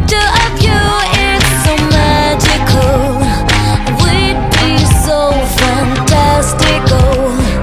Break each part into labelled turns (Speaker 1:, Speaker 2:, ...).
Speaker 1: picture of you, it's so magical. We'd be so fantastical.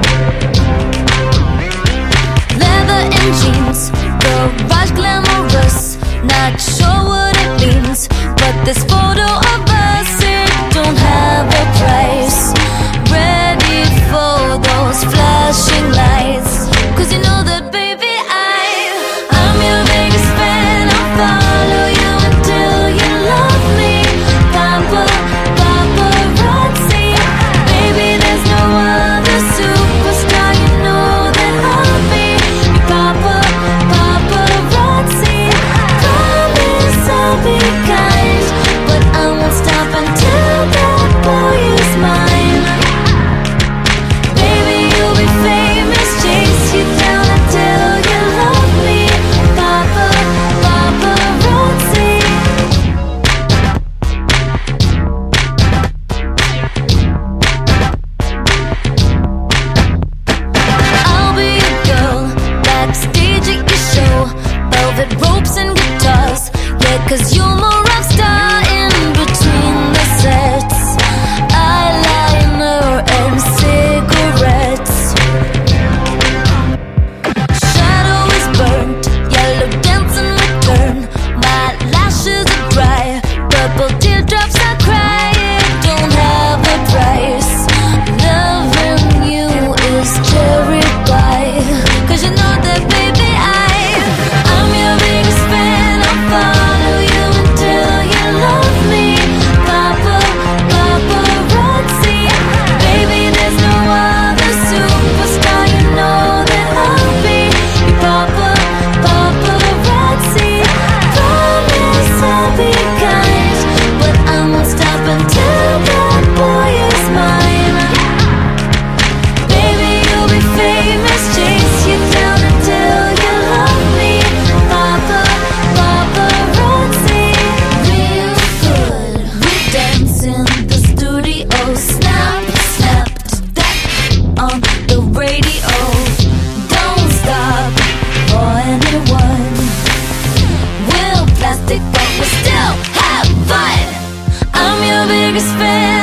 Speaker 1: Leather and jeans, garage glamorous. Not sure what it means, but this photo of us, it don't have a price. Ready for those flashing lights, 'cause you know that baby I'm your biggest fan. I'll follow you until you love me. Papa, paparazzi, baby there's no other superstar. You know that I'll be your papa, paparazzi. Promise I'll be kind, but I won't stop until that boy is mine. Baby you'll be famous, chase you down until you love me. Papa, paparazzi. I'll be a girl backstage at your show, velvet ropes and guitars. Yeah, 'cause you're my rock star in between the sets. Eyeliner and cigarettes. Shadow is burnt, yellow dancing return. My lashes are dry, purple teardrops I cry. It don't have a price. Loving you is cherry pie, 'cause you know that baby I'm your biggest fan. I'll follow you until you love me. Papa, paparazzi, baby there's no other superstar. You know that I'll be your papa, paparazzi. Promise I'll be kind, but I won't stop until that boy is mine. Baby you'll be famous, chase you down until you love me. Papa, paparazzi. Real good, we dance in the studio. Snap, snap to that on the radio. Don't stop for anyone. We're plastic but we still have fun. I'm your biggest fan.